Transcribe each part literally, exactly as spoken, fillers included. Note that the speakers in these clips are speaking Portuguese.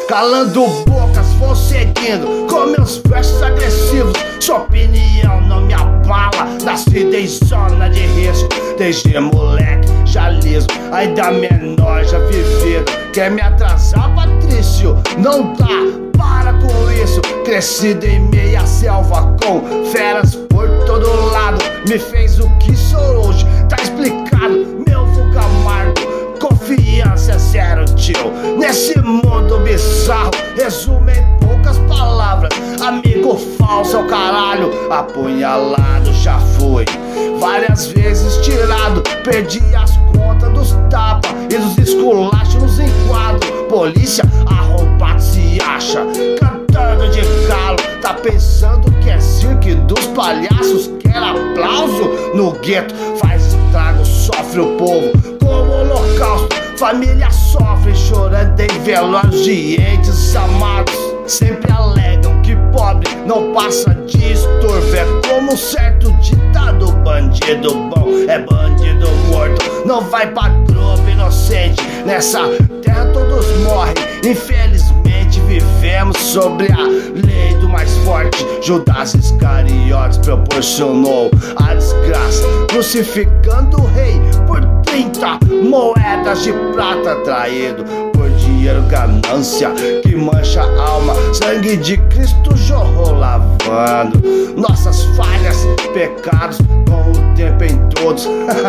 calando bocas, vou seguindo com meus versos agressivos. Sua opinião não me abala, nascido em zona de risco. Desde moleque já liso, ainda menor já vivido. Quer me atrasar, Patrício? Não dá, para com isso. Crescido em meia selva com feras por todo lado, me fez o que sou hoje, tá explicado, meu vulgo amargo. Confiança é zero, tio, nesse mundo bizarro. Resumo em poucas palavras: amigo falso é o caralho. Apunhalado já fui, várias vezes tirado. Perdi as contas dos tapas e dos esculachos nos enquadros. Polícia arrombado se acha, cantando de galo. Tá pensando que é circo dos palhaços? Quer aplauso? No gueto faz estrago, sofre o povo como holocausto. Família sofre chorando em velórios de entes amados. Sempre alegam que pobre não passa de estorvo. É como um certo ditado: bandido bom é bandido morto. Não vai pra grupo inocente, nessa terra todos morrem. Infelizmente vivemos sobre a lei do mais forte. Judas Iscariotes proporcionou a desgraça, crucificando o rei por trinta moedas de prata. Traído por dinheiro, ganância que mancha a alma. Sangue de Cristo jorrou lavando nossas falhas, pecados com o tempo em todos.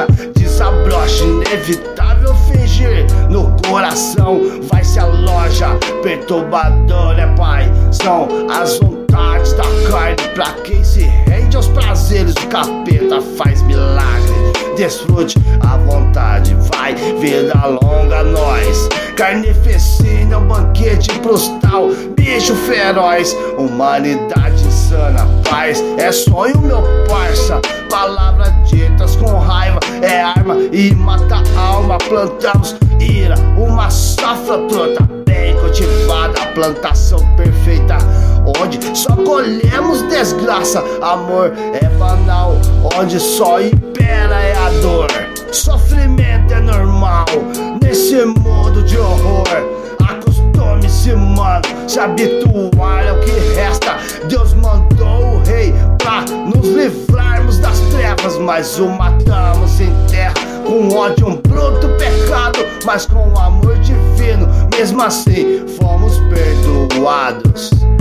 Desabrocha, inevitável fingir no coração. Vai-se a loja, perturbador é pai. São as vontades da carne pra quem se rende aos prazeres. O capeta faz milagre, desfrute à vontade. Vai, vida longa, nós. Carnificina é um banquete pros tal, bicho feroz. Humanidade insana, paz é sonho, meu parça. Palavras ditas com raiva é arma e mata a alma. Plantamos ira, uma safra trota bem cultivada. Plantação perfeita onde só colhemos desgraça. Amor é banal, onde só impera é a dor. Sofrimento é normal nesse mundo de horror. Acostume-se, mano, se habituar é o que resta. Deus mandou o rei pra nos livrarmos das trevas, mas o matamos em terra com ódio, um bruto pecado, mas com amor divino. Mesmo assim fomos perdoados.